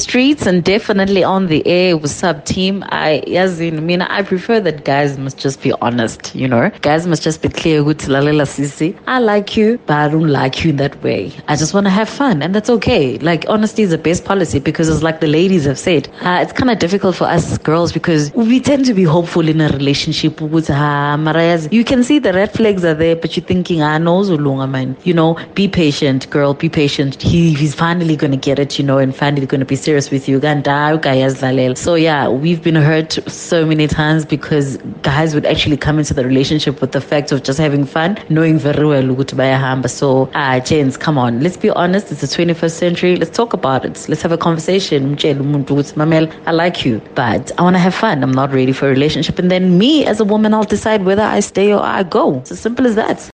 streets and definitely on the air. What's up, team? I prefer that guys must just be honest, Guys must just be clear. I like you, but I don't like you in that way. I just want to have fun, and that's okay. Like, honesty is the best policy, because it's like the ladies have said. It's kind of difficult for us girls because we tend to be hopeful in a relationship. You can see the red flags are there, but you're thinking, no, man. Be patient, girl, be patient. He's finally going to get it, and finally going to be serious with you. So yeah, we've been hurt so many times because guys would actually come into the relationship with the fact of just having fun, knowing very well ukuthi bayahamba. So gents, come on, let's be honest. It's the 21st century. Let's talk about it. Let's have a conversation. Mamel, I like you, but I want to have fun. I'm not ready for a relationship. And then me as a woman, I'll decide whether I stay or I go. It's as simple as that.